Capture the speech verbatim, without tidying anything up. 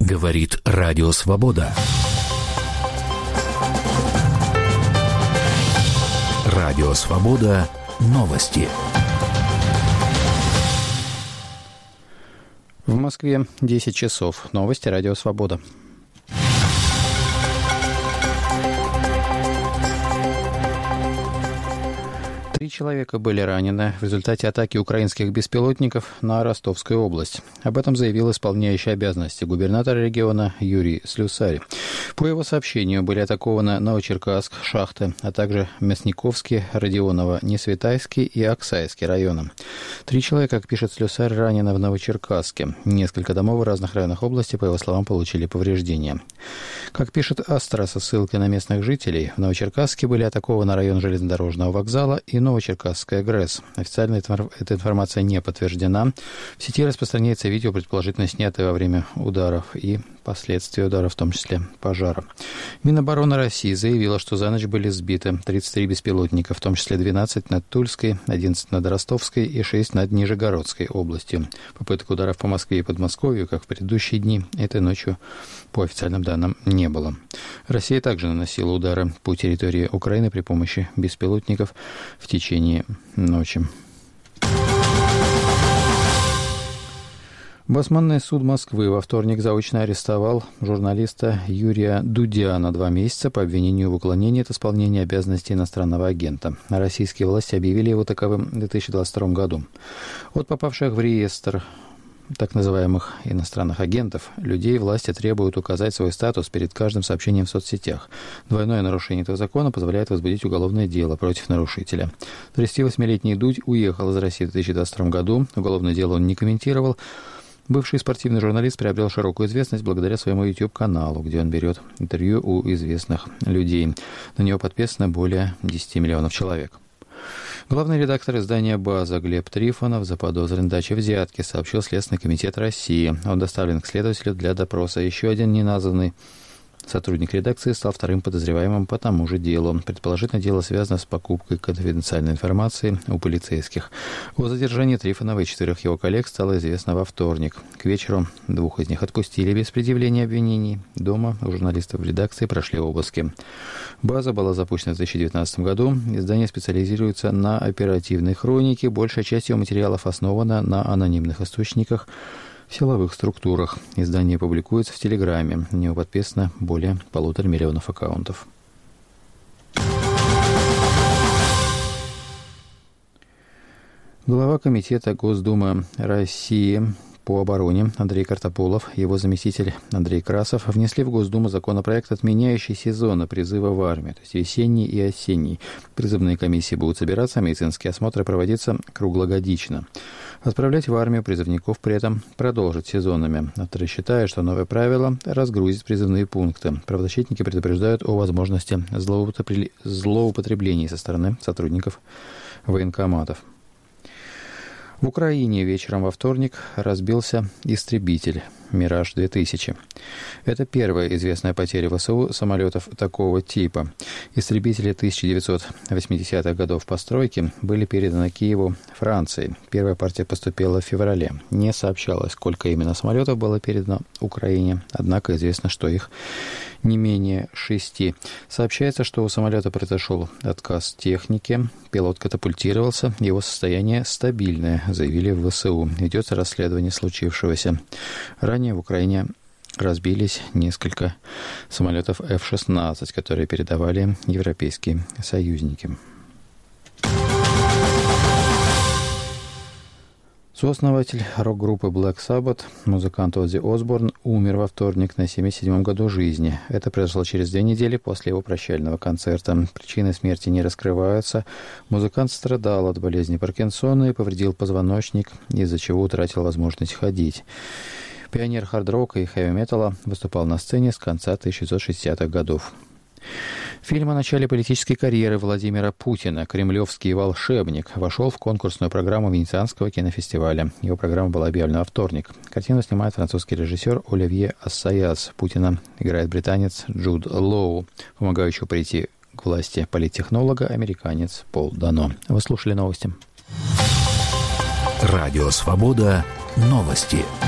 Говорит Радио Свобода. Радио Свобода. Новости. В Москве десять часов. Новости Радио Свобода. Три человека были ранены в результате атаки украинских беспилотников на Ростовскую область. Об этом заявил исполняющий обязанности губернатора региона Юрий Слюсарь. По его сообщению, были атакованы Новочеркасск, Шахты, а также Мясниковский, Родионово, Несветайский и Оксайский районы. Три человека, как пишет Слюсарь, ранены в Новочеркасске. Несколько домов в разных районах области, по его словам, получили повреждения. Как пишет Астра со ссылкой на местных жителей, в Новочеркасске были атакованы район железнодорожного вокзала и Новочеркасская ГРЭС. Официально эта информация не подтверждена. В сети распространяется видео, предположительно снятое во время ударов и последствия удара, в том числе пожара. Минобороны России заявила, что за ночь были сбиты тридцать три беспилотника, в том числе двенадцать над Тульской, одиннадцать над Ростовской и шесть над Нижегородской областью. Попыток ударов по Москве и Подмосковью, как в предыдущие дни, этой ночью, по официальным данным, не было. Россия также наносила удары по территории Украины при помощи беспилотников в течение ночи. Басманный суд Москвы во вторник заочно арестовал журналиста Юрия Дудя на два месяца по обвинению в уклонении от исполнения обязанностей иностранного агента. Российские власти объявили его таковым в две тысячи двадцать втором году. От попавших в реестр так называемых иностранных агентов людей власти требуют указать свой статус перед каждым сообщением в соцсетях. Двойное нарушение этого закона позволяет возбудить уголовное дело против нарушителя. тридцативосьмилетний Дудь уехал из России в две тысячи двадцать втором году. Уголовное дело он не комментировал. Бывший спортивный журналист приобрел широкую известность благодаря своему YouTube-каналу, где он берет интервью у известных людей. На него подписано более десяти миллионов человек. Главный редактор издания «База» Глеб Трифонов заподозрен в даче взятки, сообщил Следственный комитет России. Он доставлен к следователю для допроса. Еще один неназванный сотрудник редакции стал вторым подозреваемым по тому же делу. Предположительно, дело связано с покупкой конфиденциальной информации у полицейских. О задержании Трифонова и четырех его коллег стало известно во вторник. К вечеру двух из них отпустили без предъявления обвинений. Дома у журналистов в редакции прошли обыски. «База» была запущена в две тысячи девятнадцатом году. Издание специализируется на оперативной хронике. Большая часть его материалов основана на анонимных источниках в силовых структурах. Издание публикуется в Телеграме. На него подписано более полутора миллионов аккаунтов. Глава Комитета Госдумы России по обороне Андрей Картополов и его заместитель Андрей Красов внесли в Госдуму законопроект, отменяющий сезоны призыва в армию, то есть весенний и осенний. Призывные комиссии будут собираться, а медицинские осмотры проводиться круглогодично. Отправлять в армию призывников при этом продолжить сезонами. Авторы считают, что новое правило разгрузит призывные пункты. Правозащитники предупреждают о возможности злоупотреблений со стороны сотрудников военкоматов. В Украине вечером во вторник разбился истребитель «Мираж две тысячи». Это первая известная потеря ВСУ самолетов такого типа. Истребители тысяча девятьсот восьмидесятых годов постройки были переданы Киеву Франции. Первая партия поступила в феврале. Не сообщалось, сколько именно самолетов было передано Украине, однако известно, что их не менее шести. Сообщается, что у самолета произошел отказ техники, пилот катапультировался, его состояние стабильное, заявили в ВСУ. Ведется расследование случившегося. Ранее в Украине разбились несколько самолетов эф шестнадцать, которые передавали европейские союзники. Сооснователь рок-группы Black Sabbath, музыкант Оззи Осборн, умер во вторник на семьдесят седьмом году жизни. Это произошло через две недели после его прощального концерта. Причины смерти не раскрываются. Музыкант страдал от болезни Паркинсона и повредил позвоночник, из-за чего утратил возможность ходить. Пионер хард-рока и хэви-металла выступал на сцене с конца тысяча девятьсот шестидесятых годов. Фильм о начале политической карьеры Владимира Путина «Кремлевский волшебник» вошел в конкурсную программу Венецианского кинофестиваля. Его программа была объявлена во вторник. Картину снимает французский режиссер Оливье Ассаяс. Путина играет британец Джуд Лоу, помогающего прийти к власти политтехнолога, американец Пол Дано. Вы слушали новости. Радио «Свобода». Новости.